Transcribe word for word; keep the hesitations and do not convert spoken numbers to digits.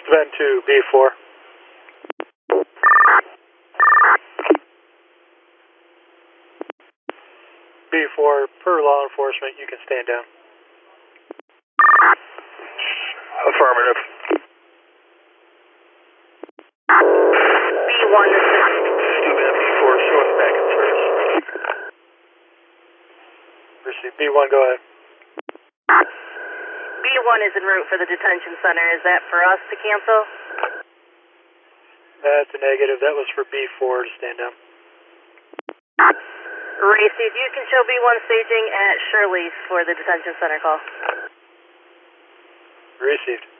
Vent to B four. B four, per law enforcement, you can stand down. Affirmative. B one is Student B four, show us back in service. Receive. B one, go ahead. B one is en route for the detention center. Is that for us to cancel? That's a negative. That was for B four to stand down. Received. You can show B one staging at Shirley's for the detention center call. Received.